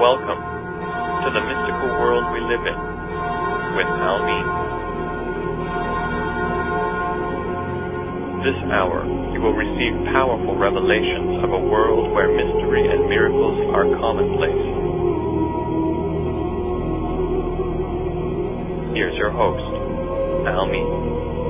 Welcome to the mystical world we live in with Almin. This hour, you will receive powerful revelations of a world where mystery and miracles are commonplace. Here's your host, Almin.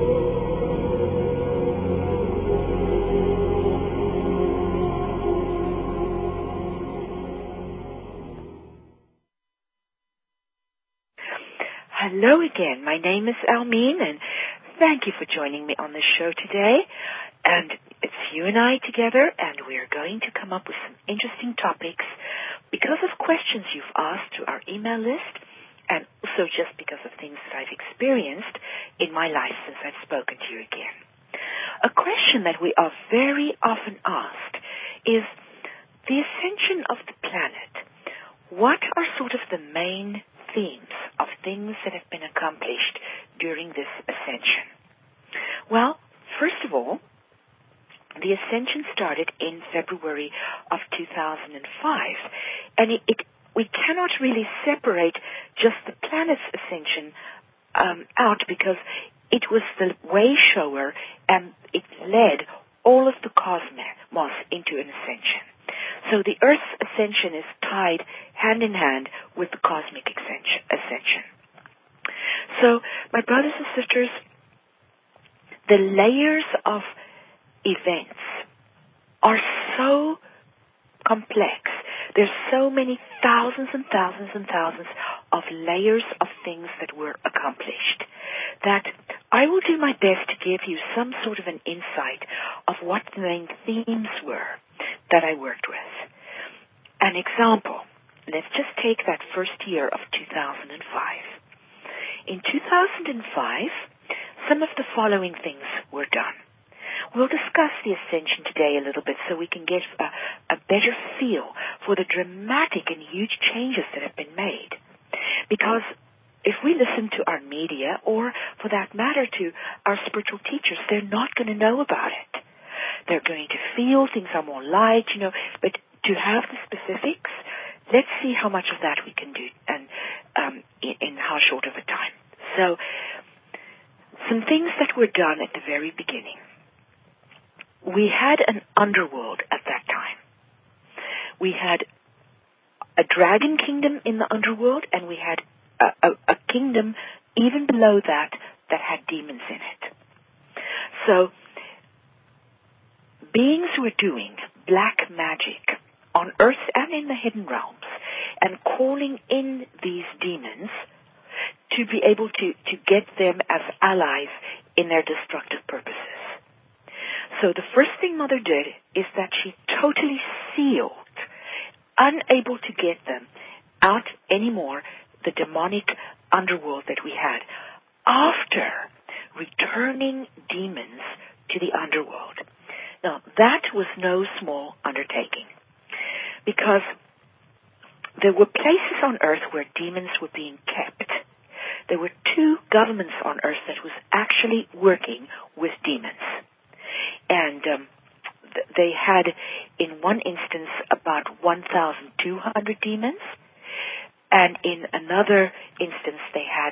Hello again. My name is Almin, and thank you for joining me on the show today. And it's you and I together, and we're going to come up with some interesting topics because of questions you've asked through our email list, and also just because of things that I've experienced in my life since I've spoken to you again. A question that we are very often asked is the ascension of the planet. What are sort of the main themes of things that have been accomplished during this ascension? Well, first of all, the ascension started in February of 2005, and we cannot really separate just the planet's ascension out because it was the way shower and it led all of the cosmos into an ascension. So the Earth's ascension is tied hand in hand with the cosmic ascension. So, my brothers and sisters, the layers of events are so complex. There's so many thousands and thousands and thousands of layers of things that were accomplished that I will do my best to give you some sort of an insight of what the main themes were that I worked with. An example, let's just take that first year of 2005. In 2005, some of the following things were done. We'll discuss the ascension today a little bit so we can get a better feel for the dramatic and huge changes that have been made. Because if we listen to our media, or for that matter to our spiritual teachers, they're not going to know about it. They're going to feel things are more light, but to have the specifics, let's see how much of that we can do and in how short of a time. So, some things that were done at the very beginning. We had an underworld at that time. We had a dragon kingdom in the underworld, and we had a kingdom even below that had demons in it. So, beings were doing black magic on Earth and in the hidden realms and calling in these demons to be able to get them as allies in their destructive purposes. So the first thing Mother did is that she totally sealed, unable to get them out anymore, the demonic underworld that we had, after returning demons to the underworld. Now, that was no small undertaking, because there were places on Earth where demons were being kept. There were 2 governments on Earth that was actually working with demons. And they had, in one instance, about 1,200 demons. And in another instance, they had,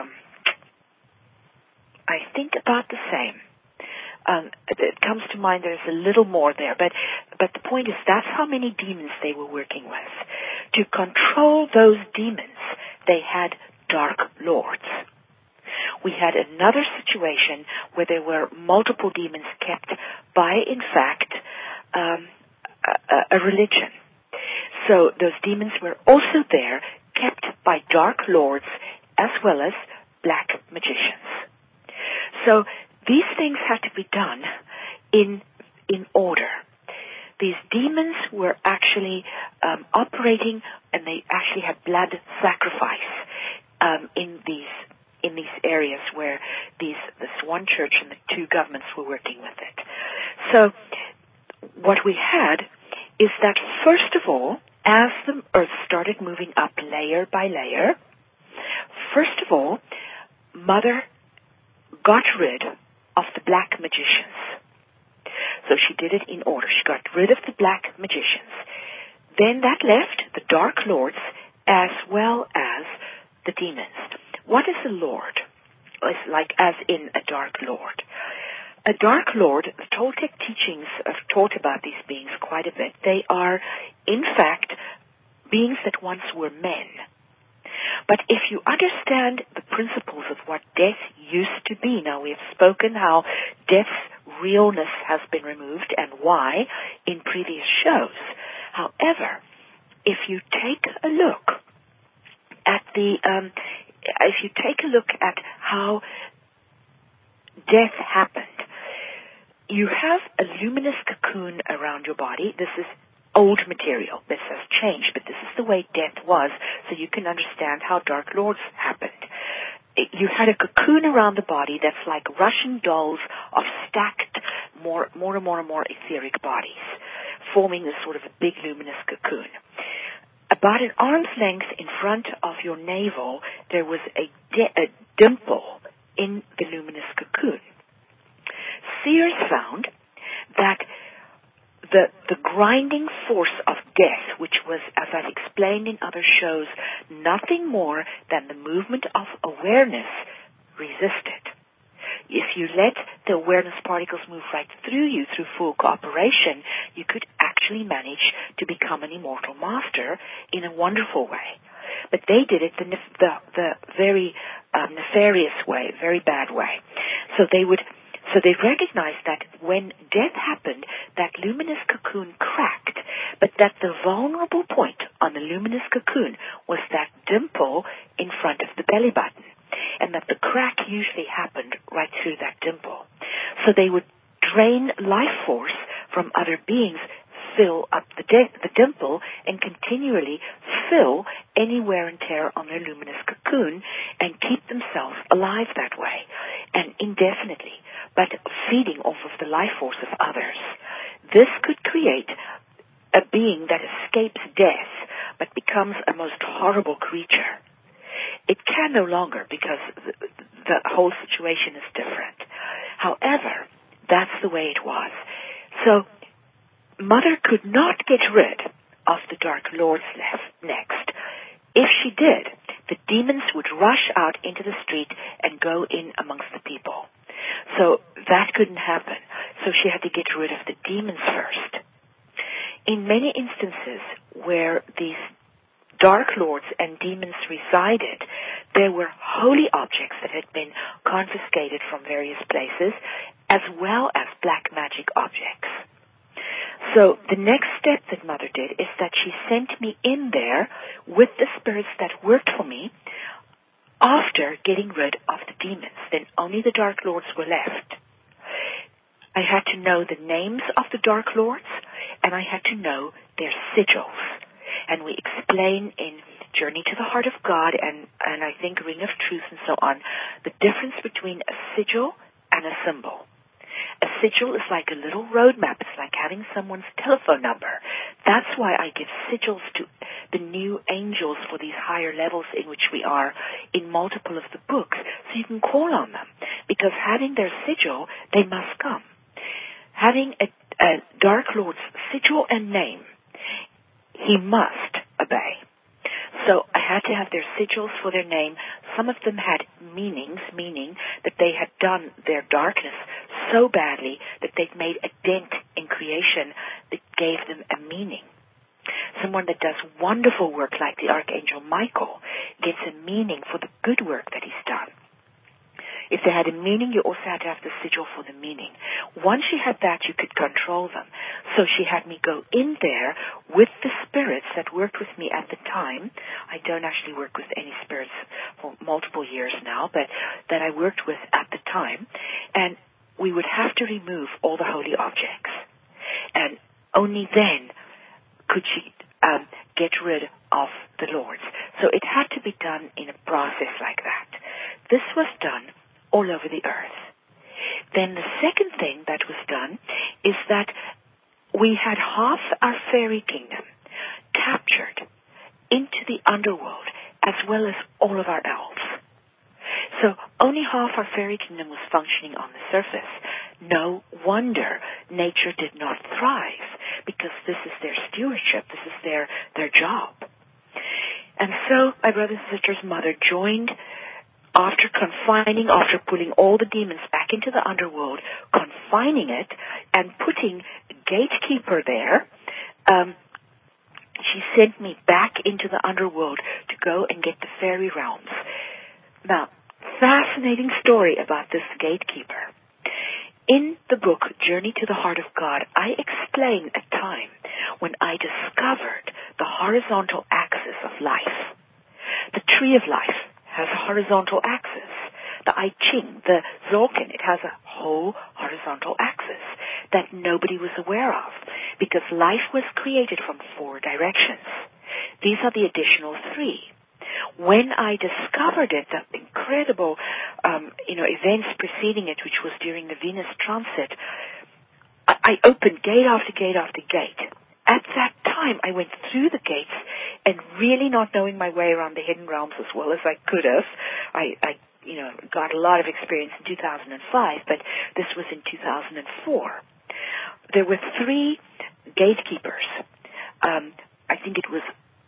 I think, about the same. It comes to mind there's a little more there, but the point is that's how many demons they were working with. To control those demons, they had dark lords. We had another situation where there were multiple demons kept by, in fact, a religion. So those demons were also there, kept by dark lords as well as black magicians. So these things had to be done in order. These demons were actually operating, and they actually had blood sacrifice in these areas where this one church and the 2 governments were working with it. So what we had is that, first of all, as the Earth started moving up layer by layer, first of all, Mother got rid of the black magicians. So she did it in order. She got rid of the black magicians. Then that left the dark lords as well as the demons. What is a lord? It's like as in a dark lord. A dark lord, the Toltec teachings have taught about these beings quite a bit. They are, in fact, beings that once were men. But if you understand the principles of what death used to be, now we have spoken how death's realness has been removed and why in previous shows. However, if you take a look at how death happened, you have a luminous cocoon around your body. This is old material. This has changed, but this is the way death was, so you can understand how Dark Lords happened. You had a cocoon around the body that's like Russian dolls of stacked more and more etheric bodies, forming this sort of a big luminous cocoon. About an arm's length in front of your navel, there was a dimple in the luminous cocoon. Seers found that the grinding force of death, which was, as I've explained in other shows, nothing more than the movement of awareness, resisted. If you let the awareness particles move right through you through full cooperation, you could actually manage to become an immortal master in a wonderful way. But they did it the very nefarious way, very bad way. So they recognized that when death happened, that luminous cocoon cracked, but that the vulnerable point on the luminous cocoon was that dimple in front of the belly button, and that the crack usually happened right through that dimple. So they would drain life force from other beings, fill up the dimple, and continually fill any wear and tear on their luminous cocoon and keep themselves alive that way, and indefinitely, but feeding off of the life force of others. This could create a being that escapes death but becomes a most horrible creature. It can no longer, because the whole situation is different. However, that's the way it was. So Mother could not get rid of the Dark Lords next. If she did, the demons would rush out into the street and go in amongst the people. So that couldn't happen. So she had to get rid of the demons first. In many instances where these Dark Lords and demons resided, there were holy objects that had been confiscated from various places, as well as black magic objects. So the next step that Mother did is that she sent me in there with the spirits that worked for me after getting rid of the demons. Then only the Dark Lords were left. I had to know the names of the Dark Lords, and I had to know their sigils. And we explain in Journey to the Heart of God and I think Ring of Truth and so on, the difference between a sigil and a symbol. A sigil is like a little roadmap. It's like having someone's telephone number. That's why I give sigils to the new angels for these higher levels in which we are in multiple of the books, so you can call on them. Because having their sigil, they must come. Having a Dark Lord's sigil and name, he must obey. So I had to have their sigils for their name. Some of them had meanings, meaning that they had done their darkness so badly that they'd made a dent in creation that gave them a meaning. Someone that does wonderful work like the Archangel Michael gets a meaning for the good work that he's done. If they had a meaning, you also had to have the sigil for the meaning. Once you had that, you could control them. So she had me go in there with the spirits that worked with me at the time. I don't actually work with any spirits for multiple years now, but that I worked with at the time. And we would have to remove all the holy objects. And only then could she get rid of the lords. So it had to be done in a process like that. This was done all over the earth. Then the second thing that was done is that we had half our fairy kingdom captured into the underworld, as well as all of our elves. So only half our fairy kingdom was functioning on the surface. No wonder nature did not thrive, because this is their stewardship, this is their job. And so my brothers and sisters' mother joined after pulling all the demons back into the underworld, confining it, and putting a gatekeeper there. She sent me back into the underworld to go and get the fairy realms. Now, fascinating story about this gatekeeper. In the book, Journey to the Heart of God, I explain a time when I discovered the horizontal axis of life. The tree of life has a horizontal axis. The I Ching, the Dzogchen, it has a whole horizontal axis that nobody was aware of because life was created from 4 directions. These are the additional 3. When I discovered it, the incredible, events preceding it, which was during the Venus transit, I opened gate after gate after gate. At that time, I went through the gates and really not knowing my way around the hidden realms as well as I could have. I got a lot of experience in 2005, but this was in 2004. There were 3 gatekeepers. I think it was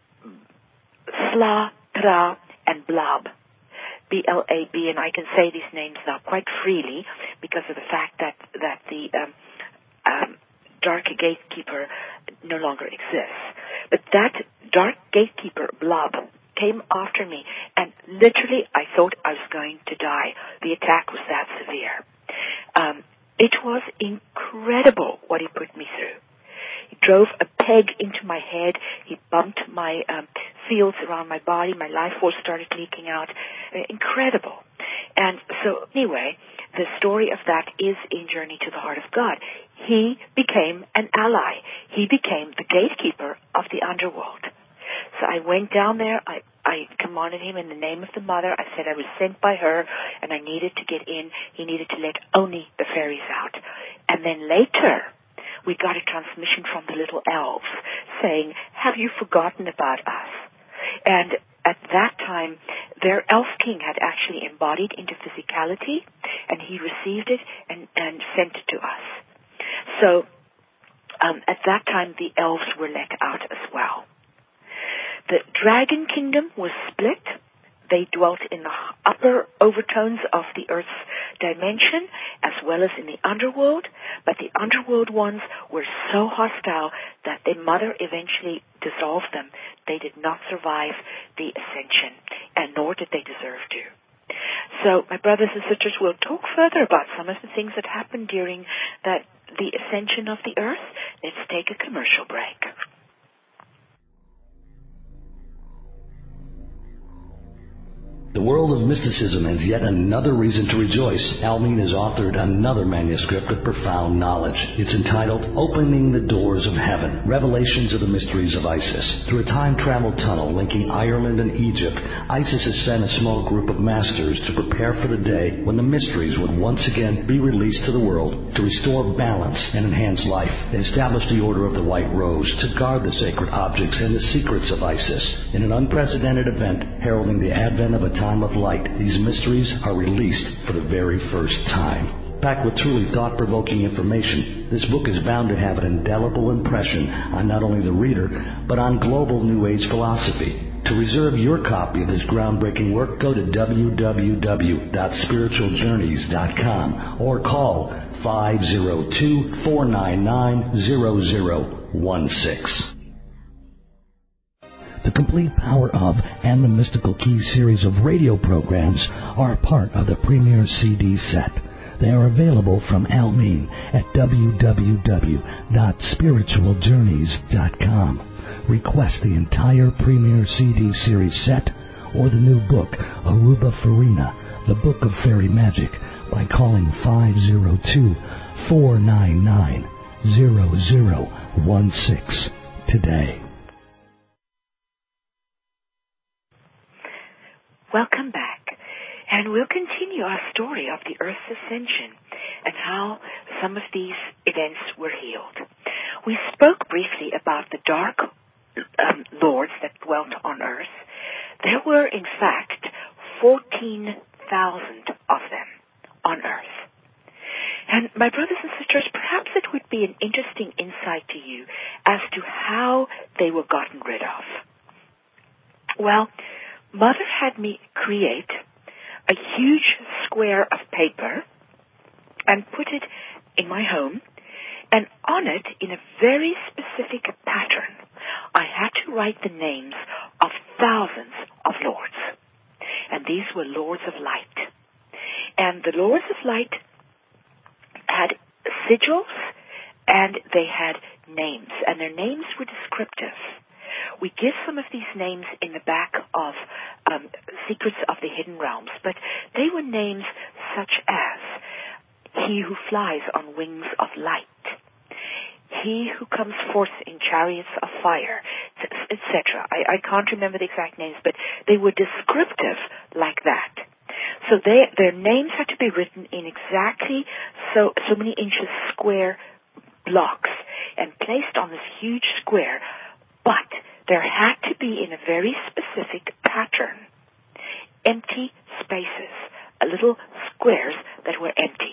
Sla, Tra, and Blab. B-L-A-B, and I can say these names now quite freely because of the fact that the dark gatekeeper no longer exists. But that dark gatekeeper, Blab, came after me, and literally I thought I was going to die. The attack was that severe. It was incredible what he put me through. He drove a peg into my head. He bumped my fields around my body. My life force started leaking out. Incredible. And so anyway, the story of that is in Journey to the Heart of God. He became an ally. He became the gatekeeper of the underworld. So I went down there. I commanded him in the name of the mother. I said I was sent by her and I needed to get in. He needed to let only the fairies out. And then later, we got a transmission from the little elves saying, "Have you forgotten about us?" And at that time, their elf king had actually embodied into physicality, and he received it and sent it to us. So at that time, the elves were let out as well. The dragon kingdom was split. They dwelt in the upper overtones of the earth's dimension as well as in the underworld, but the underworld ones were so hostile that their mother eventually dissolved them. They did not survive the ascension, and nor did they deserve to. So, my brothers and sisters, we'll talk further about some of the things that happened during the ascension of the earth. Let's take a commercial break. The world of mysticism has yet another reason to rejoice. Almeen has authored another manuscript of profound knowledge. It's entitled Opening the Doors of Heaven, Revelations of the Mysteries of Isis. Through a time-travel tunnel linking Ireland and Egypt, Isis has sent a small group of masters to prepare for the day when the mysteries would once again be released to the world to restore balance and enhance life. They established the Order of the White Rose to guard the sacred objects and the secrets of Isis. In an unprecedented event heralding the advent of a time of light, these mysteries are released for the very first time. Packed with truly thought-provoking information, this book is bound to have an indelible impression on not only the reader, but on global New Age philosophy. To reserve your copy of this groundbreaking work, go to www.spiritualjourneys.com or call 502-499-0016. The Complete Power of and the Mystical Keys series of radio programs are part of the Premier CD set. They are available from Almeen at www.spiritualjourneys.com. Request the entire Premier CD series set or the new book, Aruba Farina, The Book of Fairy Magic, by calling 502-499-0016 today. Welcome back, and we'll continue our story of the Earth's ascension and how some of these events were healed. We spoke briefly about the dark lords that dwelt on Earth. There were, in fact, 14,000 of them on Earth. And my brothers and sisters, perhaps it would be an interesting insight to you as to how they were gotten rid of. Well, Mother had me create a huge square of paper and put it in my home, and on it, in a very specific pattern, I had to write the names of thousands of lords. And these were lords of light. And the lords of light had sigils, and they had names, and their names were descriptive. We give some of these names in the back of Secrets of the Hidden Realms, but they were names such as He who flies on wings of light, He who comes forth in chariots of fire, etc. I can't remember the exact names, but they were descriptive like that. So their names had to be written in exactly so many inches square blocks and placed on this huge square, but there had to be in a very specific pattern empty spaces, little squares that were empty.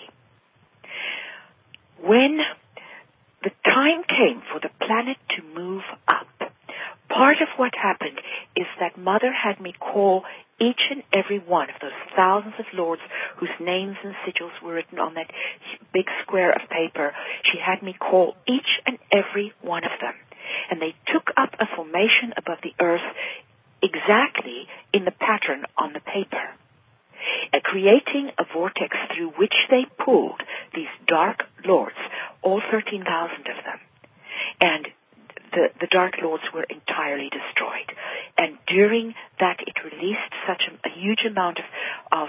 When the time came for the planet to move up, part of what happened is that Mother had me call each and every one of those thousands of lords whose names and sigils were written on that big square of paper. She had me call each and every one of them. And they took up a formation above the earth exactly in the pattern on the paper, creating a vortex through which they pulled these dark lords, all 13,000 of them. And the Dark Lords were entirely destroyed. And during that, it released such a huge amount of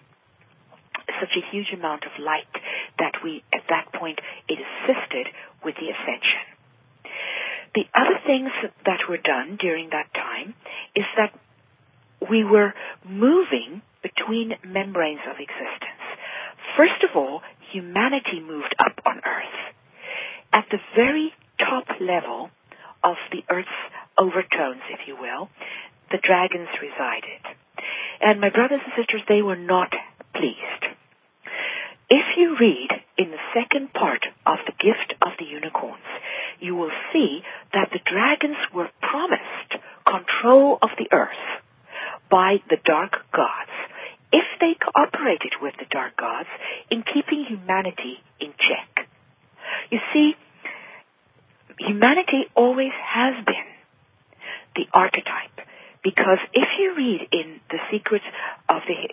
light that at that point, it assisted with the ascension. The other things that were done during that time is that we were moving between membranes of existence. First of all, humanity moved up on Earth. At the very top level of the Earth's overtones, if you will, the dragons resided. And my brothers and sisters, they were not pleased. If you read in the second part of the Gift of the Unicorns, you will see that the dragons were promised control of the earth by the dark gods if they cooperated with the dark gods in keeping humanity in check. You see, humanity always has been the archetype, because if you read in the Secrets of the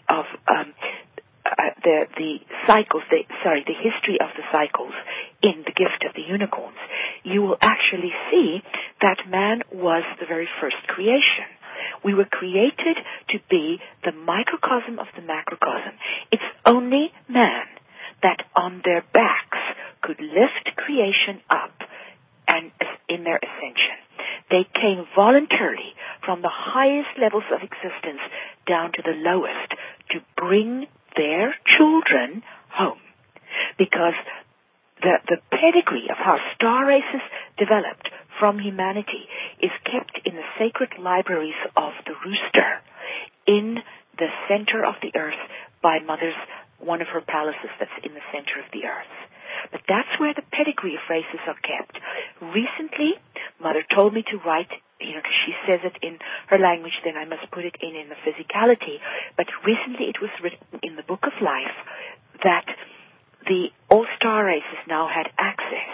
cycles, the history of the cycles in the Gift of the Unicorns, you will actually see that man was the very first creation. We were created to be the microcosm of the macrocosm. It's only man that on their backs could lift creation up and in their ascension. They came voluntarily from the highest levels of existence down to the lowest to bring their children home. Because the pedigree of how star races developed from humanity is kept in the sacred libraries of the rooster in the center of the earth by Mother's, one of her palaces that's in the center of the earth. But that's where the pedigree of races are kept. Recently, Mother told me to write, because she says it in her language, then I must put it in the physicality. But recently it was written in the Book of Life that the all-star races now had access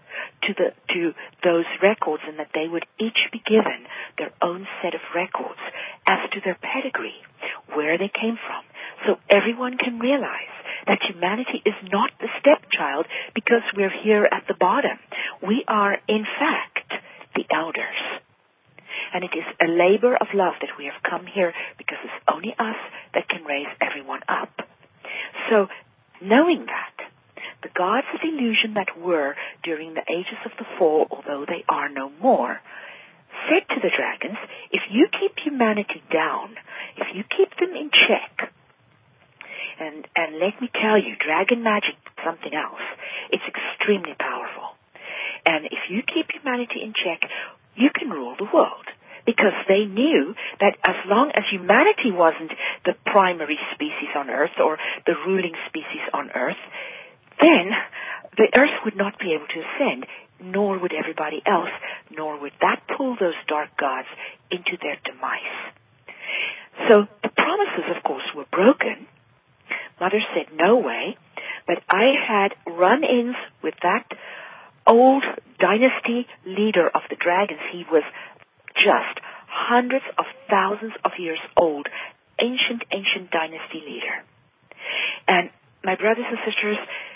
to those records, and that they would each be given their own set of records as to their pedigree, where they came from, so everyone can realize that humanity is not the stepchild because we're here at the bottom. We are, in fact, the elders. And it is a labor of love that we have come here because it's only us that can raise everyone up. So, knowing that, the gods of illusion that were during the ages of the fall, although they are no more, said to the dragons, if you keep humanity down, if you keep them in check, and let me tell you, dragon magic is something else. It's extremely powerful. And if you keep humanity in check, you can rule the world. Because they knew that as long as humanity wasn't the primary species on Earth or the ruling species on Earth, then the Earth would not be able to ascend, nor would everybody else, nor would that pull those dark gods into their demise. So the promises, of course, were broken. Mother said, no way. But I had run-ins with that old dynasty leader of the dragons. He was just hundreds of thousands of years old, ancient dynasty leader. And my brothers and sisters,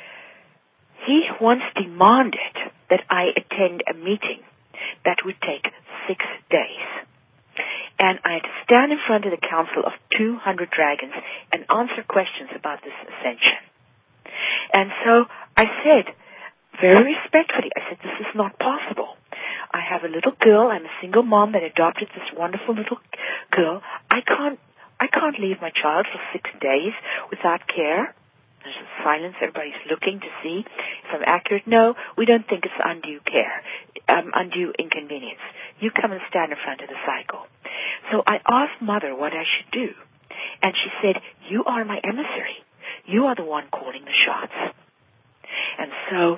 he once demanded that I attend a meeting that would take 6 days. And I had to stand in front of the council of 200 dragons and answer questions about this ascension. And so I said, very respectfully, I said, this is not possible. I have a little girl. I'm a single mom that adopted this wonderful little girl. I can't leave my child for 6 days without care. There's a silence. Everybody's looking to see if I'm accurate. No, we don't think it's undue care, undue inconvenience. You come and stand in front of the cycle. So I asked Mother what I should do. And she said, you are my emissary. You are the one calling the shots. And so,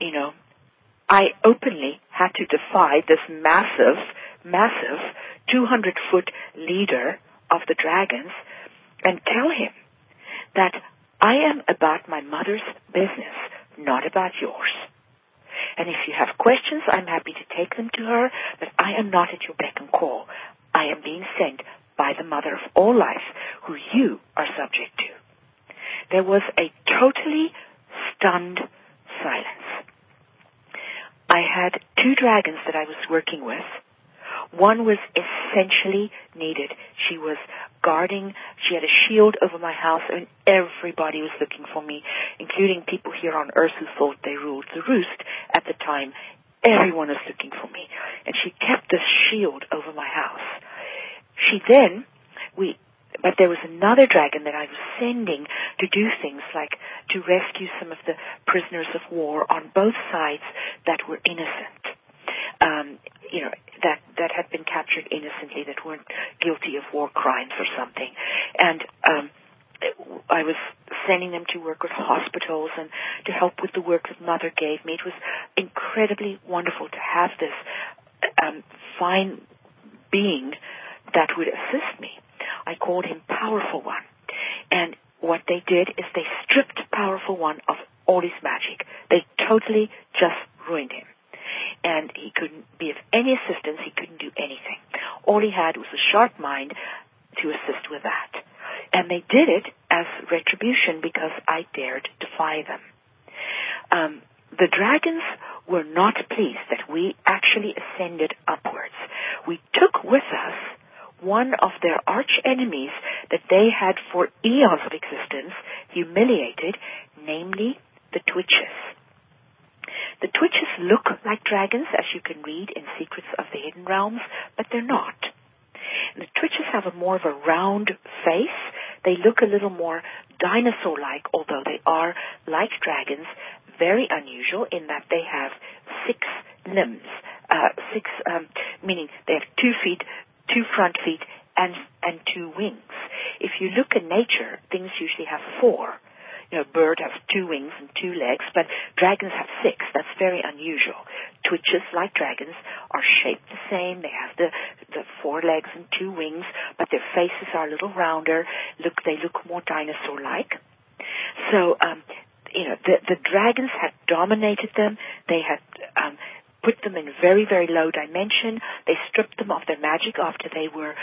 I openly had to defy this massive 200-foot leader of the dragons and tell him that I am about my mother's business, not about yours. And if you have questions, I'm happy to take them to her, but I am not at your beck and call. I am being sent by the mother of all life, who you are subject to. There was a totally stunned silence. I had 2 dragons that I was working with. One was essentially needed. She was guarding. She had a shield over my house, and everybody was looking for me, including people here on Earth who thought they ruled the roost at the time. Everyone was looking for me. And she kept this shield over my house. But there was another dragon that I was sending to do things like to rescue some of the prisoners of war on both sides that were innocent. That had been captured innocently, that weren't guilty of war crimes or something. And I was sending them to work with hospitals and to help with the work that Mother gave me. It was incredibly wonderful to have this fine being that would assist me. I called him Powerful One. And what they did is they stripped Powerful One of all his magic. They totally just ruined him. And he couldn't be of any assistance. He couldn't do anything. All he had was a sharp mind to assist with that. And they did it as retribution because I dared defy them. The dragons were not pleased that we actually ascended upwards. We took with us one of their arch enemies that they had for eons of existence humiliated, namely the Twitches. The Twitches look like dragons, as you can read in Secrets of the Hidden Realms, but they're not. And the Twitches have a more of a round face. They look a little more dinosaur-like, although they are, like dragons, very unusual in that they have 6 limbs. Meaning they have 2 feet, 2 front feet, and 2 wings. If you look in nature, things usually have 4. A bird has 2 wings and 2 legs, but dragons have 6. That's very unusual. Twitches, like dragons, are shaped the same. They have the 4 legs and 2 wings, but their faces are a little rounder. They look more dinosaur-like. So, the dragons had dominated them. They had put them in very, very low dimension. They stripped them of their magic after they were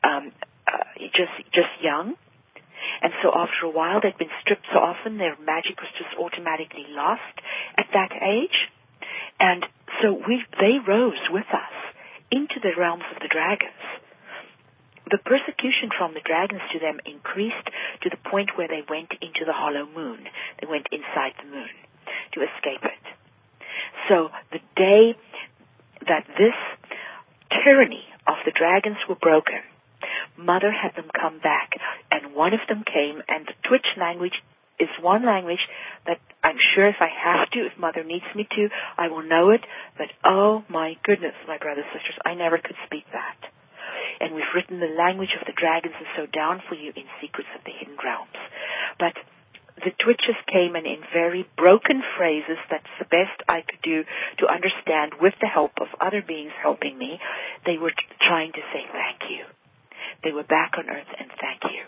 just young. And so after a while, they'd been stripped so often, their magic was just automatically lost at that age. And so they rose with us into the realms of the dragons. The persecution from the dragons to them increased to the point where they went into the hollow moon. They went inside the moon to escape it. So the day that this tyranny of the dragons were broken, Mother had them come back, and one of them came, and the Twitch language is one language that I'm sure if I have to, if Mother needs me to, I will know it, but oh my goodness, my brothers and sisters, I never could speak that. And we've written the language of the dragons and so down for you in Secrets of the Hidden Realms. But the twitches came in very broken phrases. That's the best I could do to understand, with the help of other beings helping me. They were trying to say thank you. They were back on Earth and thank you.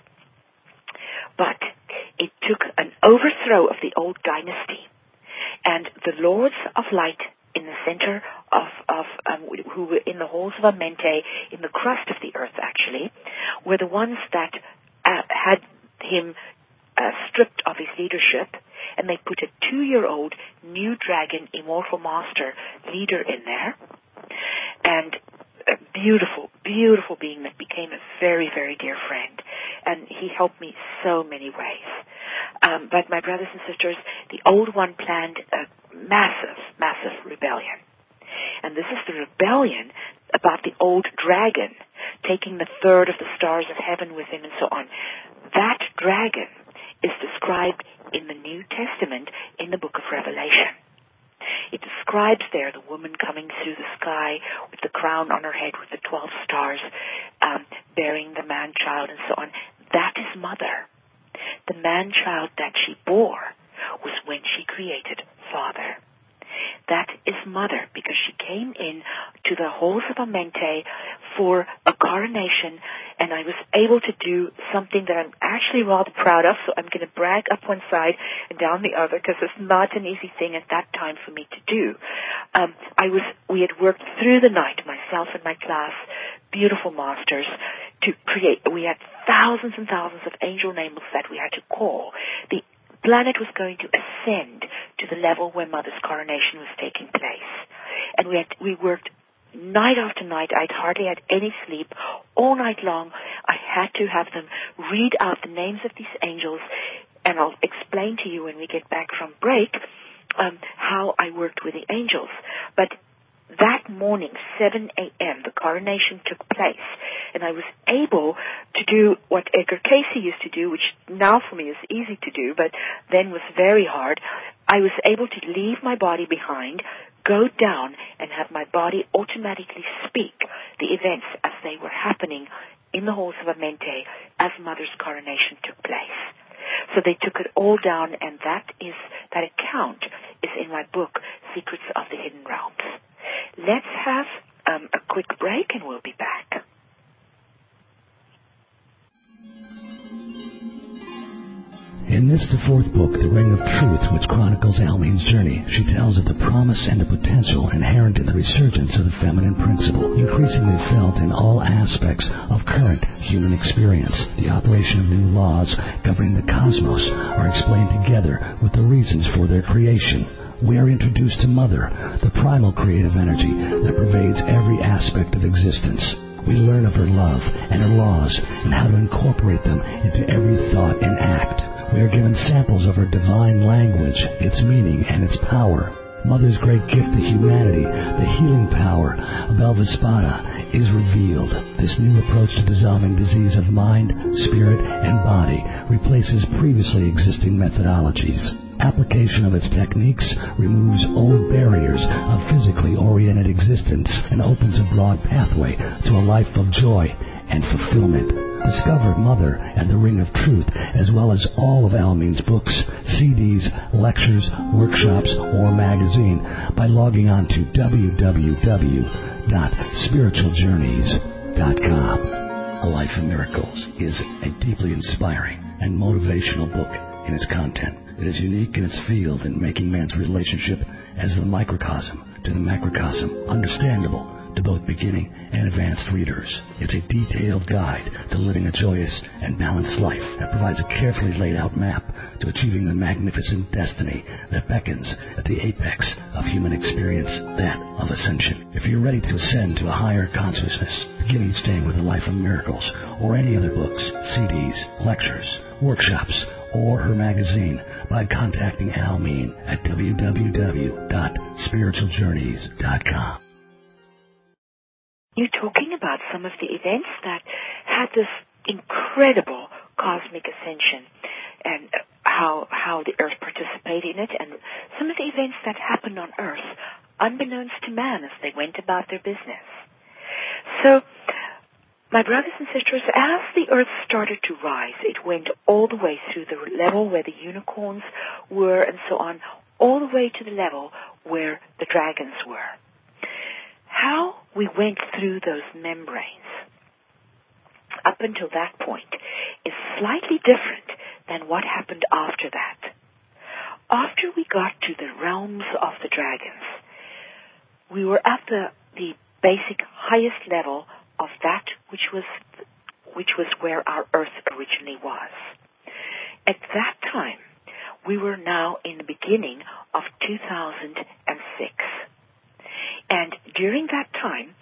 But it took an overthrow of the old dynasty, and the Lords of Light in the center who were in the halls of Amente, in the crust of the Earth actually, were the ones that had him stripped of his leadership, and they put a 2-year-old new dragon, immortal master, leader in there, and a beautiful, beautiful being that became a very, very dear friend, and he helped me so many ways. But my brothers and sisters, the old one planned a massive, massive rebellion. And this is the rebellion about the old dragon taking the third of the stars of heaven with him and so on. That dragon is described in the New Testament in the book of Revelation. It describes there the woman coming through the sky with the crown on her head with the 12 stars, bearing the man-child and so on. That is Mother. The man-child that she bore was when she created Father. That is Mother, because she came in to the halls of Amente for a coronation, and I was able to do something that I'm actually rather proud of, so I'm going to brag up one side and down the other, because it's not an easy thing at that time for me to do. We had worked through the night, myself and my class, beautiful masters, to create. We had thousands and thousands of angel names that we had to call. The planet was going to ascend to the level where Mother's coronation was taking place. And we worked night after night. I'd hardly had any sleep. All night long, I had to have them read out the names of these angels, and I'll explain to you when we get back from break how I worked with the angels. But that morning, 7 a.m., the coronation took place, and I was able to do what Edgar Cayce used to do, which now for me is easy to do, but then was very hard. I was able to leave my body behind, go down, and have my body automatically speak the events as they were happening in the halls of Amente as Mother's coronation took place. So they took it all down, and that account is in my book, Secrets of the Hidden Realms. Let's have a quick break, and we'll be back. In this, the fourth book, The Ring of Truth, which chronicles Almeen's journey, she tells of the promise and the potential inherent in the resurgence of the feminine principle, increasingly felt in all aspects of current human experience. The operation of new laws governing the cosmos are explained together with the reasons for their creation. We are introduced to Mother, the primal creative energy that pervades every aspect of existence. We learn of her love and her laws and how to incorporate them into every thought and act. We are given samples of her divine language, its meaning, and its power. Mother's great gift to humanity, the healing power of Elvaspada, is revealed. This new approach to dissolving disease of mind, spirit, and body replaces previously existing methodologies. Application of its techniques removes old barriers of physically oriented existence and opens a broad pathway to a life of joy and fulfillment. Discover Mother and the Ring of Truth, as well as all of Almeen's books, CDs, lectures, workshops, or magazine by logging on to www.spiritualjourneys.com. A Life of Miracles is a deeply inspiring and motivational book in its content. It is unique in its field in making man's relationship as the microcosm to the macrocosm understandable to both beginning and advanced readers. It's a detailed guide to living a joyous and balanced life that provides a carefully laid out map to achieving the magnificent destiny that beckons at the apex of human experience, that of ascension. If you're ready to ascend to a higher consciousness, begin each day with A Life of Miracles or any other books, CDs, lectures, workshops, or her magazine by contacting Almeen at www.spiritualjourneys.com. You're talking about some of the events that had this incredible cosmic ascension and how the Earth participated in it, and some of the events that happened on Earth unbeknownst to man as they went about their business. So My brothers and sisters, as the earth started to rise, it went all the way through the level where the unicorns were and so on, all the way to the level where the dragons were. How we went through those membranes up until that point is slightly different than what happened after that. After we got to the realms of the dragons, we were at the basic highest level of that which was where our earth originally was. At that time, we were now in the beginning of 2006. And during that time,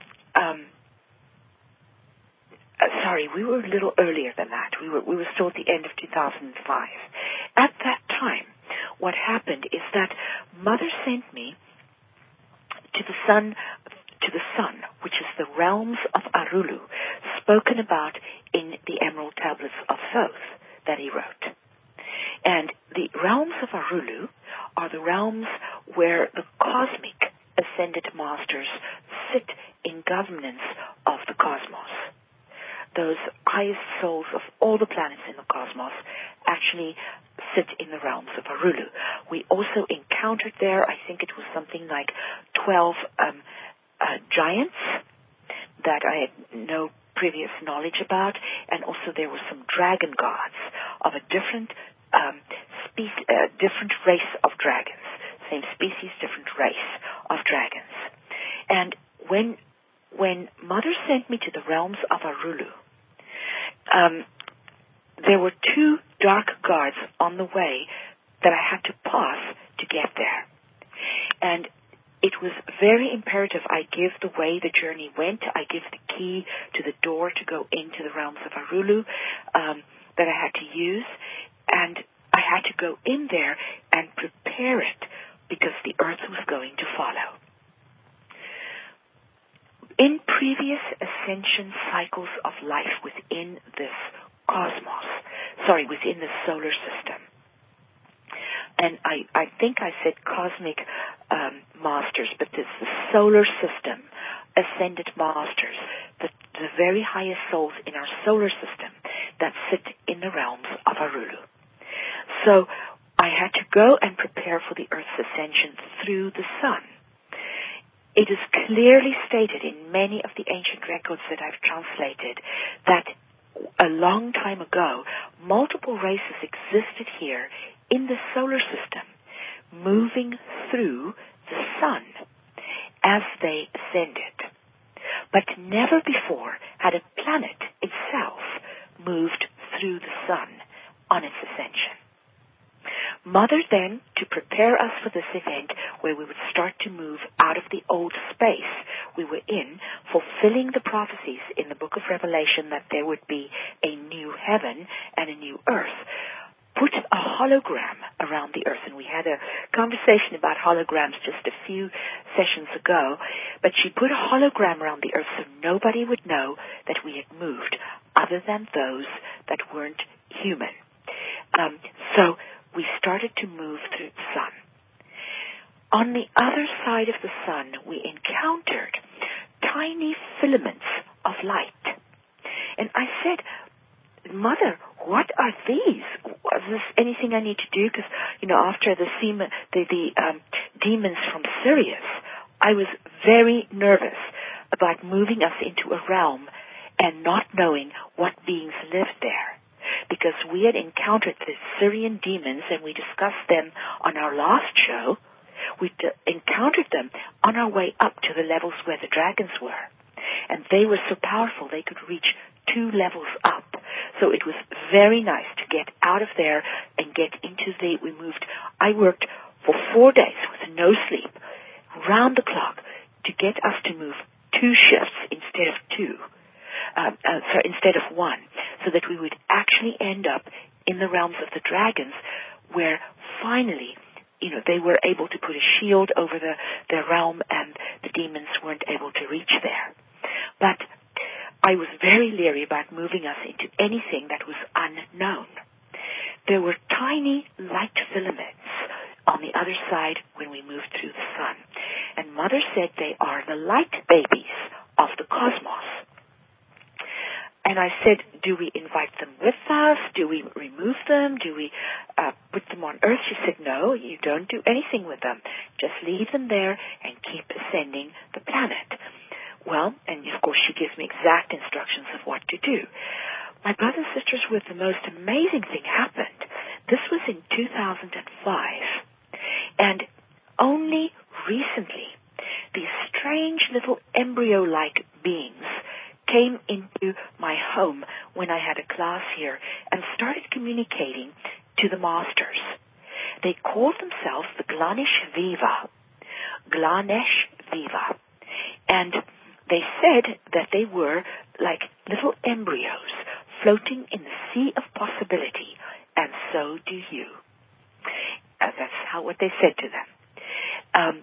we were a little earlier than that. We were still at the end of 2005. At that time, what happened is that Mother sent me to the sun, which is the realms of Arulu, spoken about in the Emerald Tablets of Thoth that he wrote. And the realms of Arulu are the realms where the cosmic ascended masters sit in governance of the cosmos. Those highest souls of all the planets in the cosmos actually sit in the realms of Arulu. We also encountered there, I think it was something like 12 giants that I had no previous knowledge about, and also there were some dragon gods of a different different race of dragons. Same species, different race of dragons. And when Mother sent me to the realms of Arulu, there were 2 dark guards on the way that I had to pass to get there. And it was very imperative I give the way the journey went. I give the key to the door to go into the realms of Arulu that I had to use. And I had to go in there and prepare it because the earth was going to follow. In previous ascension cycles of life within this within the solar system, and I think I said cosmic masters, but it's the solar system, ascended masters, the very highest souls in our solar system that sit in the realms of Arulu. So I had to go and prepare for the Earth's ascension through the sun. It is clearly stated in many of the ancient records that I've translated that a long time ago, multiple races existed here in the solar system, moving through the sun as they ascended. But never before had a planet itself moved through the sun on its ascension. Mother then, to prepare us for this event where we would start to move out of the old space we were in, fulfilling the prophecies in the book of Revelation that there would be a new heaven and a new earth, put a hologram around the earth. And we had a conversation about holograms just a few sessions ago, but she put a hologram around the earth so nobody would know that we had moved other than those that weren't human. So we started to move through the sun. On the other side of the sun, we encountered tiny filaments of light. And I said, Mother, what are these? Is this anything I need to do? Because, after the demons from Sirius, I was very nervous about moving us into a realm and not knowing what beings lived there. Because we had encountered the Syrian demons, and we discussed them on our last show. We encountered them on our way up to the levels where the dragons were. And they were so powerful they could reach 2 levels up. So it was very nice to get out of there and get into I worked for 4 days with no sleep, round the clock, to get us to move 2 shifts instead of 1, so that we would actually end up in the realms of the dragons, where finally, they were able to put a shield over their realm, and the demons weren't able to reach there. But I was very leery about moving us into anything that was unknown. There were tiny light filaments on the other side when we moved through the sun. And Mother said they are the light babies of the cosmos. And I said, do we invite them with us? Do we remove them? Do we put them on Earth? She said, no, you don't do anything with them. Just leave them there and keep ascending the planet. Well, and of course she gives me exact instructions of what to do. My brothers and sisters, with the most amazing thing happened. This was in 2005. And only recently, these strange little embryo-like beings came into my home when I had a class here and started communicating to the masters. They called themselves the Glanesh Viva. Glanesh Viva. And they said that they were like little embryos floating in the sea of possibility, and so do you. That's what they said to them.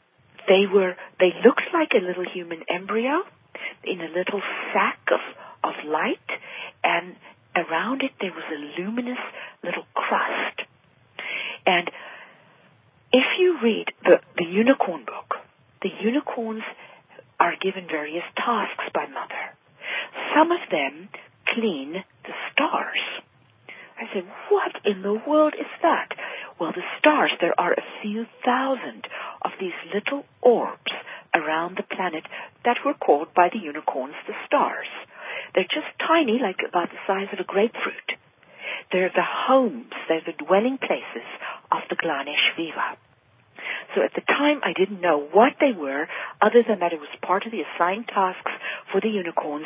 They looked like a little human embryo in a little sack of light, and around it there was a luminous little crust. And if you read the unicorn book, the unicorns are given various tasks by Mother. Some of them clean the stars. I said, what in the world is that? Well, the stars, there are a few thousand of these little orbs around the planet that were called by the unicorns the stars. They're just tiny, like about the size of a grapefruit. They're the homes, they're the dwelling places of the Glanesh Viva. So at the time, I didn't know what they were, other than that it was part of the assigned tasks for the unicorns.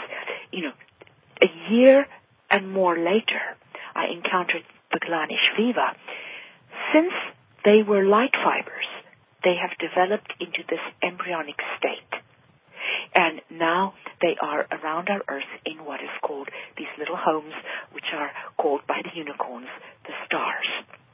A year and more later, I encountered the Glanesh Viva. Since they were light fibers, they have developed into this embryonic state. And now they are around our Earth in what is called these little homes, which are called by the unicorns the stars.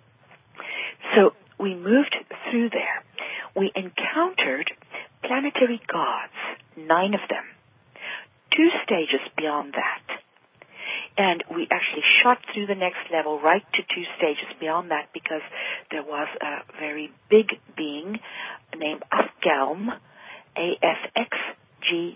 So we moved through there. We encountered planetary gods, 9 of them, 2 stages beyond that. And we actually shot through the next level right to 2 stages beyond that, because there was a very big being named Afgelm, Afxghelm.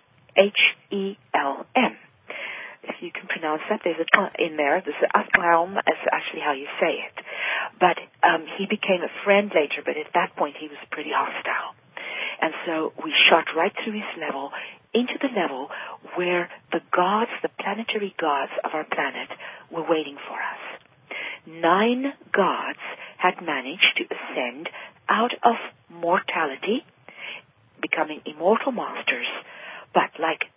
If you can pronounce that, there's a T in there. This is Afgelm, is actually how you say it. But he became a friend later, but at that point he was pretty hostile. And so we shot right through his level into the level where the gods, the planetary gods of our planet, were waiting for us. 9 gods had managed to ascend out of mortality, becoming immortal masters, but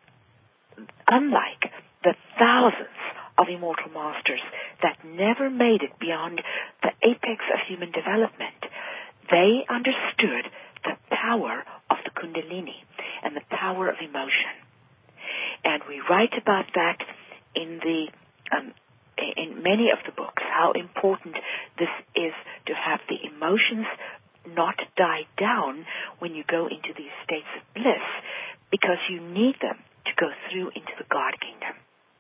unlike the thousands of immortal masters that never made it beyond the apex of human development, they understood the power of the Kundalini and the power of emotion. And we write about that in many of the books, how important this is to have the emotions not die down when you go into these states of bliss, because you need them to go through into the God kingdom.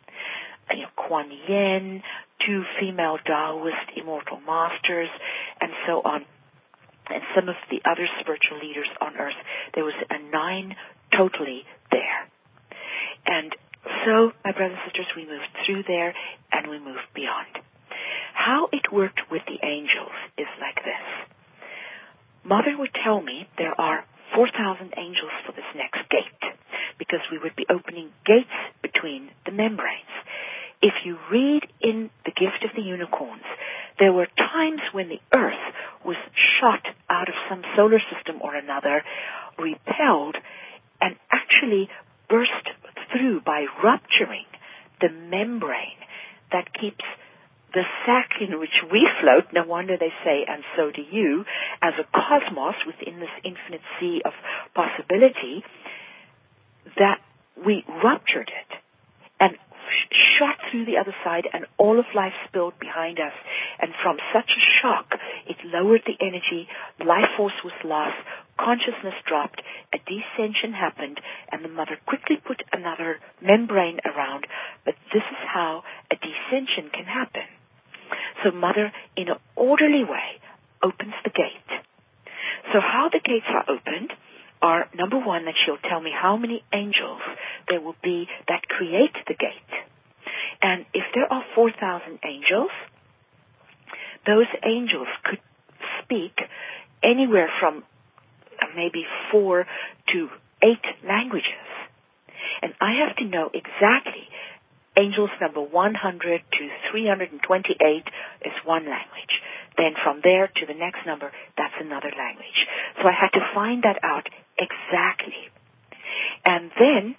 Kuan Yin, 2 female Taoist immortal masters, and so on. And some of the other spiritual leaders on Earth, there was a 9 totally there. And so, my brothers and sisters, we moved through there and we moved beyond. How it worked with the angels is like this. Mother would tell me there are 4,000 angels for this next gate, because we would be opening gates between the membranes. If you read in The Gift of the Unicorns, there were times when the Earth was shot out of some solar system or another, repelled, and actually burst through by rupturing the membrane that keeps the sack in which we float. No wonder they say, and so do you, as a cosmos within this infinite sea of possibility, that we ruptured it and shot through the other side, and all of life spilled behind us. And from such a shock, it lowered the energy, life force was lost, consciousness dropped, a descension happened, and the mother quickly put another membrane around. But this is how a descension can happen. So mother, in an orderly way, opens the gate. So how the gates are opened are, number one, that she'll tell me how many angels there will be that create the gate. And if there are 4,000 angels, those angels could speak anywhere from maybe 4 to 8 languages. And I have to know exactly, angels number 100 to 328 is one language. Then from there to the next number, that's another language. So I had to find that out exactly. And then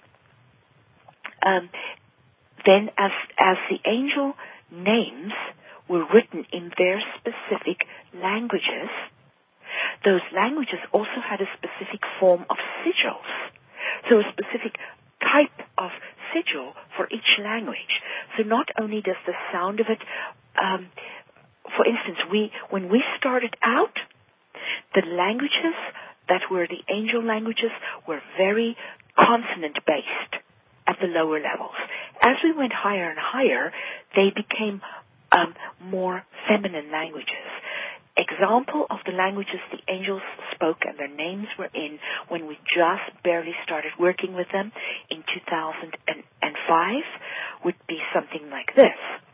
as the angel names were written in their specific languages, those languages also had a specific form of sigils. So a specific type of sigil for each language. So not only does the sound of it, for instance, when we started out, the languages that were the angel languages were very consonant-based at the lower levels. As we went higher and higher, they became more feminine languages. Example of the languages the angels spoke and their names were in when we just barely started working with them in 2005 would be something like this.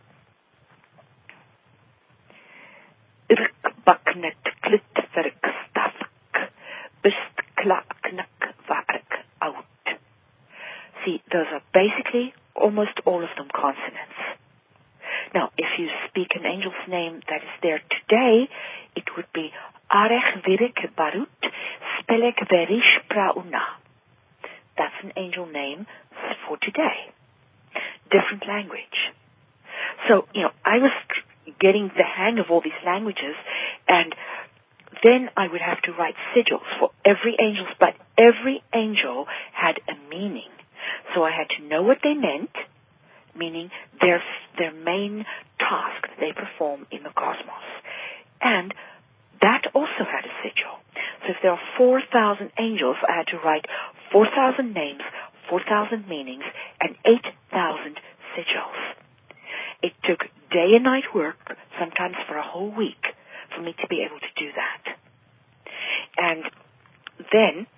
See, those are basically almost all of them consonants. Now, if you speak an angel's name that is there today, it would be Arech Virik Barut Spelek Verish Prauna. That's an angel name for today. Different language. So, I was getting the hang of all these languages, and then I would have to write sigils for every angel, but every angel had a meaning. So I had to know what they meant, meaning their main task that they perform in the cosmos. And that also had a sigil. So if there are 4,000 angels, I had to write 4,000 names, 4,000 meanings, and 8,000 sigils. It took day and night work, sometimes for a whole week, for me to be able to do that. And then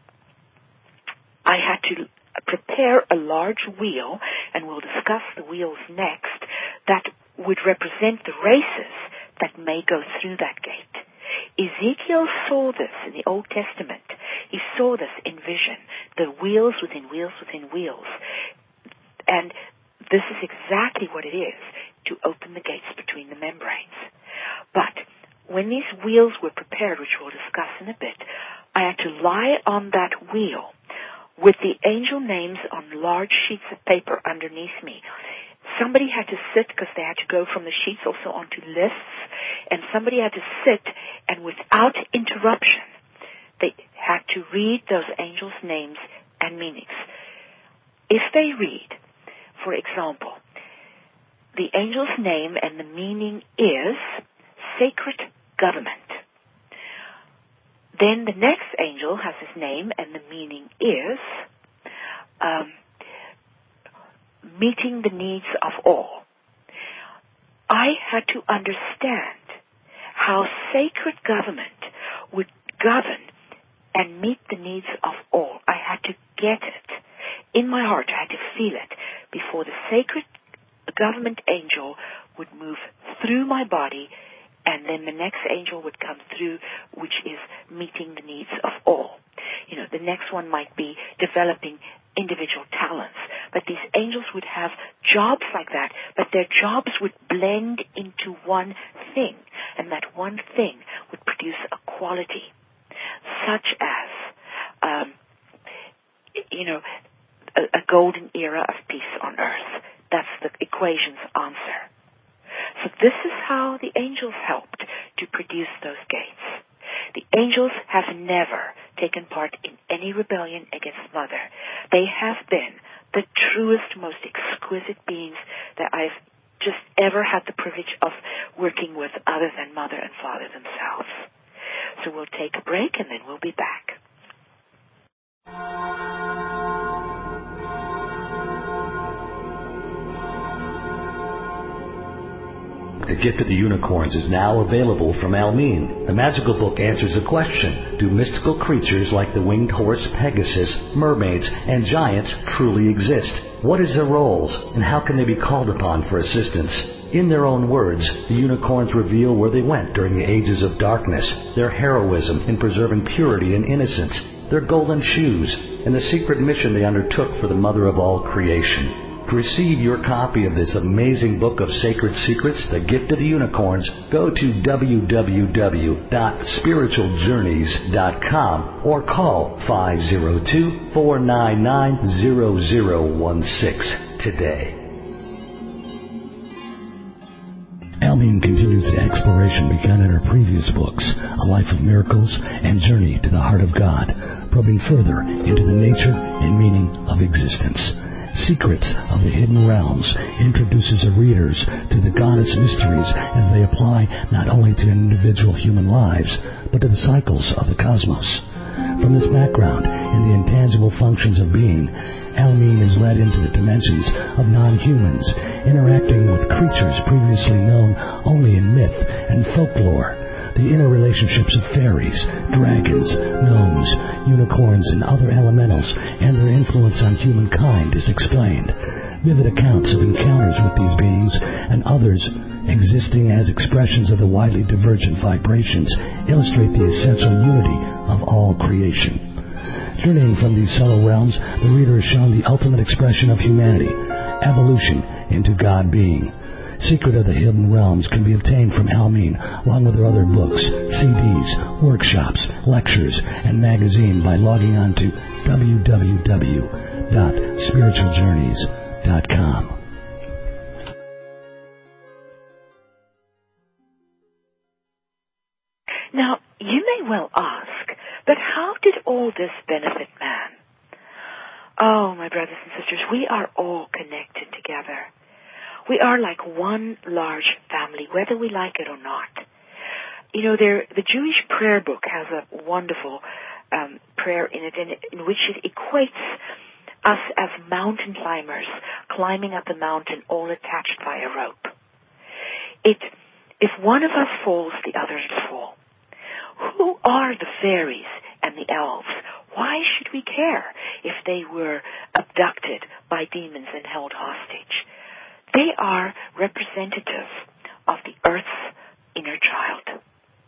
I had to prepare a large wheel, and we'll discuss the wheels next, that would represent the races that may go through that gate. Ezekiel saw this in the Old Testament. He saw this in vision, the wheels within wheels within wheels. And this is exactly what it is, to open the gates between the membranes. But when these wheels were prepared, which we'll discuss in a bit, I had to lie on that wheel with the angel names on large sheets of paper underneath me. Somebody had to sit, because they had to go from the sheets also onto lists, and somebody had to sit, and without interruption, they had to read those angels' names and meanings. If they read, for example, the angel's name and the meaning is sacred government, then the next angel has his name and the meaning is meeting the needs of all. I had to understand how sacred government would govern and meet the needs of all. I had to get it in my heart. I had to feel it before the sacred government angel would move through my body, and then the next angel would come through, which is meeting the needs of all. The next one might be developing individual talents, but these angels would have jobs like that, but their jobs would blend into one thing, and that one thing would produce a quality, such as, a golden era of peace on earth. That's the equation's answer. So this is how the angels helped to produce those gates. The angels have never taken part in any rebellion against Mother. They have been the truest, most exquisite beings that I've just ever had the privilege of working with, other than Mother and Father themselves. So we'll take a break, and then we'll be back. The Gift of the Unicorns is now available from Almin. The magical book answers the question, do mystical creatures like the winged horse Pegasus, mermaids, and giants truly exist? What is their roles, and how can they be called upon for assistance? In their own words, the unicorns reveal where they went during the ages of darkness, their heroism in preserving purity and innocence, their golden shoes, and the secret mission they undertook for the mother of all creation. To receive your copy of this amazing book of sacred secrets, The Gift of the Unicorns, go to www.spiritualjourneys.com or call 502-499-0016 today. Almin continues the exploration begun in her previous books, A Life of Miracles and Journey to the Heart of God, probing further into the nature and meaning of existence. Secrets of the Hidden Realms introduces her readers to the goddess mysteries as they apply not only to individual human lives, but to the cycles of the cosmos. From this background in the intangible functions of being, Almin is led into the dimensions of non-humans, interacting with creatures previously known only in myth and folklore. The inner relationships of fairies, dragons, gnomes, unicorns, and other elementals, and their influence on humankind is explained. Vivid accounts of encounters with these beings and others existing as expressions of the widely divergent vibrations illustrate the essential unity of all creation. Journeying from these subtle realms, the reader is shown the ultimate expression of humanity, evolution into God being. Secret of the Hidden Realms can be obtained from Almin, along with her other books, CDs, workshops, lectures, and magazine by logging on to www.spiritualjourneys.com. Now, you may well ask, but how did all this benefit man? Oh, my brothers and sisters, we are all connected together. We are like one large family, whether we like it or not. You know, the Jewish prayer book has a wonderful prayer in it, in which it equates us as mountain climbers, climbing up a mountain, all attached by a rope. If one of us falls, the others fall. Who are the fairies and the elves? Why should we care if they were abducted by demons and held hostage? They are representative of the Earth's inner child.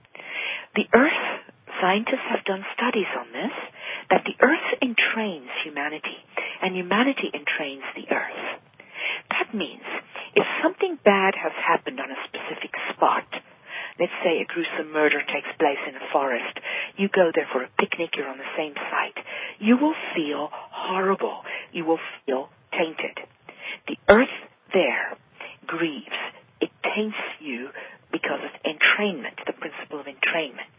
The Earth, scientists have done studies on this, that the Earth entrains humanity, and humanity entrains the Earth. That means if something bad has happened on a specific spot, let's say a gruesome murder takes place in a forest, you go there for a picnic, you're on the same site, you will feel horrible. You will feel tainted. The Earth there grieves. It taints you because of entrainment, the principle of entrainment.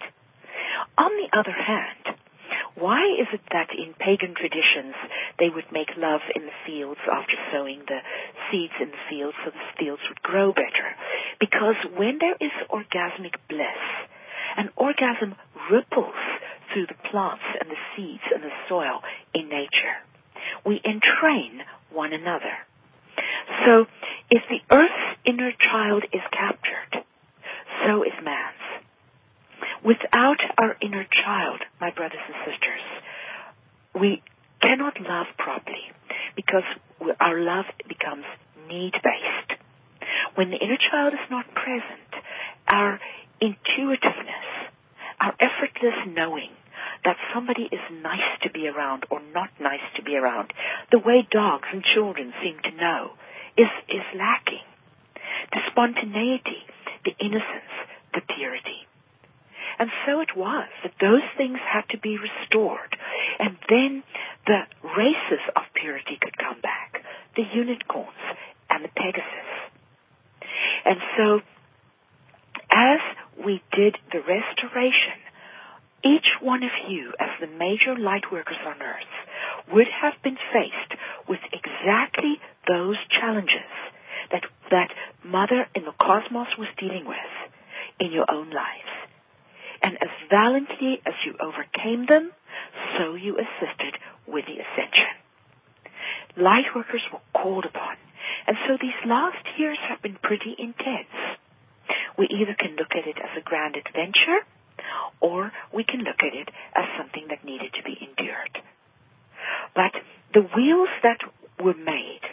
On the other hand, why is it that in pagan traditions they would make love in the fields after sowing the seeds in the fields so the fields would grow better? Because when there is orgasmic bliss, an orgasm ripples through the plants and the seeds and the soil in nature. We entrain one another. So, if the Earth's inner child is captured, so is man's. Without our inner child, my brothers and sisters, we cannot love properly because our love becomes need-based. When the inner child is not present, our intuitiveness, our effortless knowing that somebody is nice to be around or not nice to be around, the way dogs and children seem to know, is lacking. The spontaneity, the innocence, the purity. And so it was that those things had to be restored. And then the races of purity could come back, the unicorns and the Pegasus. And so as we did the restoration, each one of you, as the major light workers on Earth, would have been faced with exactly those challenges that Mother in the cosmos was dealing with in your own lives. And as valiantly as you overcame them, so you assisted with the ascension. Light workers were called upon. And so these last years have been pretty intense. we either can look at it as a grand adventure, or we can look at it as something that needed to be endured. But the wheels that were made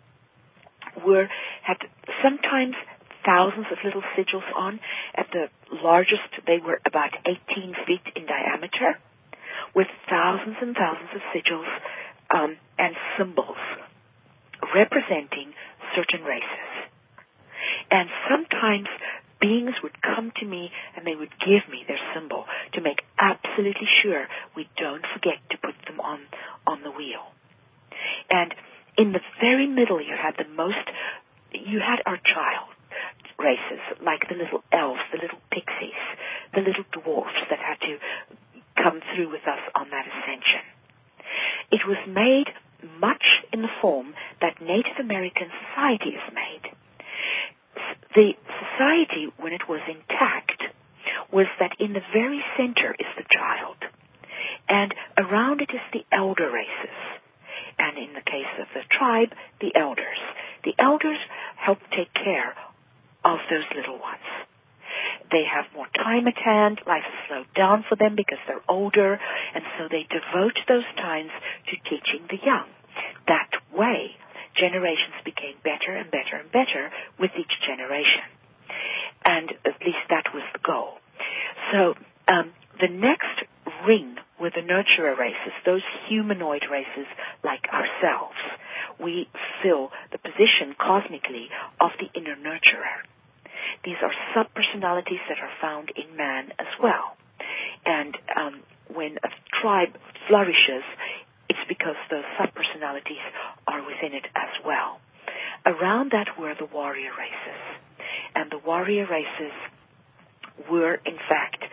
had sometimes thousands of little sigils on. At the largest, they were about 18 feet in diameter, with thousands and thousands of sigils and symbols representing certain races. And sometimes beings would come to me and they would give me their symbol to make absolutely sure we don't forget to put them on the wheel. And in the very middle you had our child races, like the little elves, the little pixies, the little dwarfs that had to come through with us on that ascension. It was made much in the form that Native American society is made. The society, when it was intact, was that in the very center is the child, and around it is the elder races, and in the case of the tribe, the elders. The elders help take care of those little ones. They have more time at hand, life is slowed down for them because they're older, and so they devote those times to teaching the young. That way, generations became better and better and better with each generation. And at least that was the goal. So the next ring were the nurturer races, those humanoid races like ourselves. We fill the position cosmically of the inner nurturer. These are sub-personalities that are found in man as well. And when a tribe flourishes, it's because those sub-personalities are within it as well. Around that were the warrior races. And the warrior races were, in fact,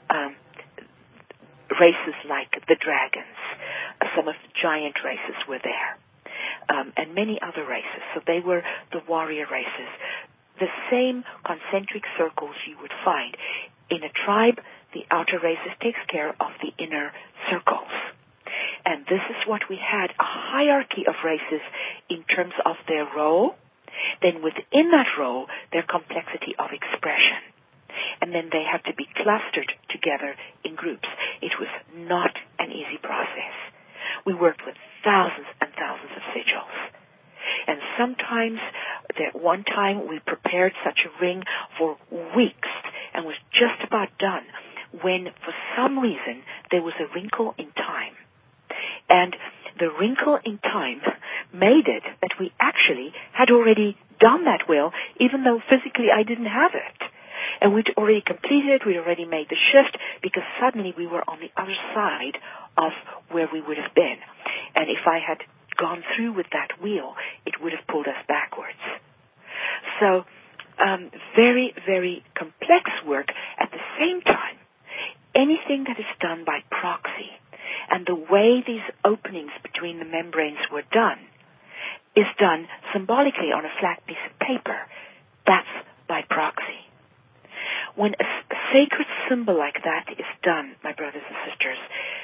races like the dragons. Some of the giant races were there. And many other races. So they were the warrior races. The same concentric circles you would find. In a tribe, the outer races takes care of the inner circles. And this is what we had, a hierarchy of races in terms of their role, then within that role, their complexity of expression. And then they had to be clustered together in groups. It was not an easy process. We worked with thousands and thousands of sigils. And sometimes, at one time, we prepared such a ring for weeks and was just about done when, for some reason, there was a wrinkle in time. And the wrinkle in time made it that we actually had already done that wheel, even though physically I didn't have it. And we'd already completed it, we'd already made the shift, because suddenly we were on the other side of where we would have been. And if I had gone through with that wheel, it would have pulled us backwards. So, very, very complex work. At the same time, anything that is done by proxy, and the way these openings between the membranes were done, is done symbolically on a flat piece of paper. That's by proxy. When a sacred symbol like that is done, my brothers and sisters,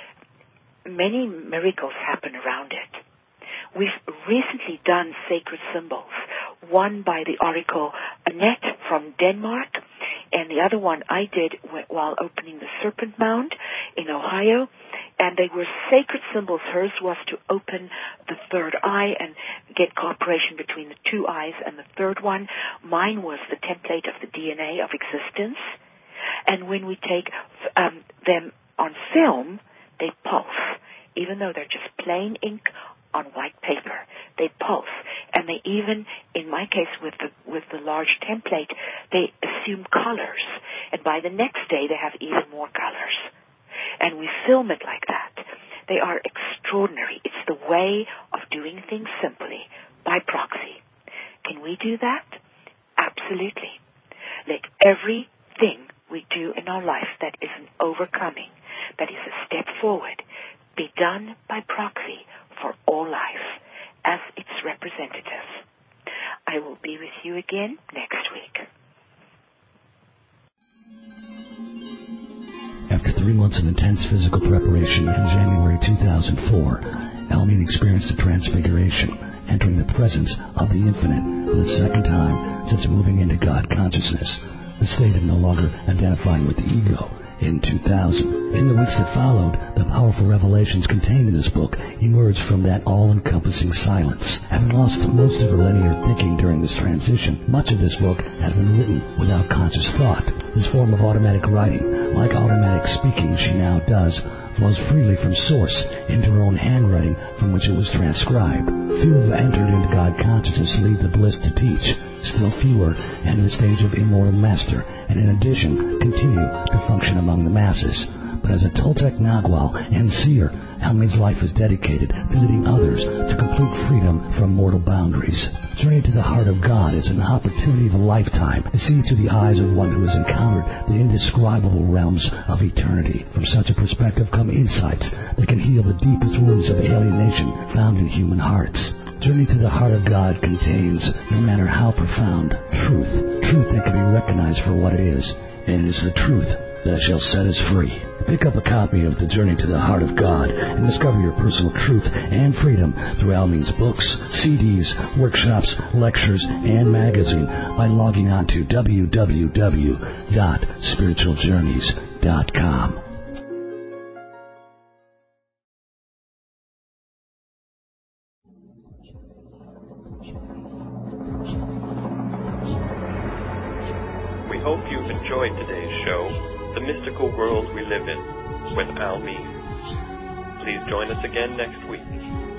many miracles happen around it. We've recently done sacred symbols, one by the oracle Annette from Denmark, and the other one I did while opening the Serpent Mound in Ohio. And they were sacred symbols. Hers was to open the third eye and get cooperation between the two eyes and the third one. Mine was the template of the DNA of existence. And when we take them on film, they pulse. Even though they're just plain ink on white paper, they pulse. And they even, in my case with the large template, they assume colors. And by the next day, they have even more colors. And we film it like that. They are extraordinary. It's the way of doing things simply, by proxy. Can we do that? Absolutely. Let everything we do in our life that is an overcoming, that is a step forward, be done by proxy for all life as its representative. I will be with you again next week. After 3 months of intense physical preparation in January 2004, Almeen experienced a transfiguration, entering the presence of the Infinite for the second time since moving into God consciousness. the state of no longer identifying with the ego. In 2000. In the weeks that followed, the powerful revelations contained in this book emerged from that all-encompassing silence. Having lost most of her linear thinking during this transition, much of this book had been written without conscious thought. This form of automatic writing, like automatic speaking she now does, flows freely from source into her own handwriting from which it was transcribed. Few have entered into God consciousness and leave the bliss to teach. Still fewer enter the stage of immortal master, and in addition, continue to function among the masses. But as a Toltec Nagual and seer, Almin's life is dedicated to leading others to complete freedom from mortal boundaries. Journey to the Heart of God is an opportunity of a lifetime to see through the eyes of one who has encountered the indescribable realms of eternity. From such a perspective come insights that can heal the deepest wounds of alienation found in human hearts. Journey to the Heart of God contains, no matter how profound, truth that can be recognized for what it is, and it is the truth that shall set us free. Pick up a copy of The Journey to the Heart of God and discover your personal truth and freedom through Almin's books, CDs, workshops, lectures, and magazine by logging on to www.spiritualjourneys.com. We hope you've enjoyed today's show, The Mystical World We Live In, with Almin. Please join us again next week.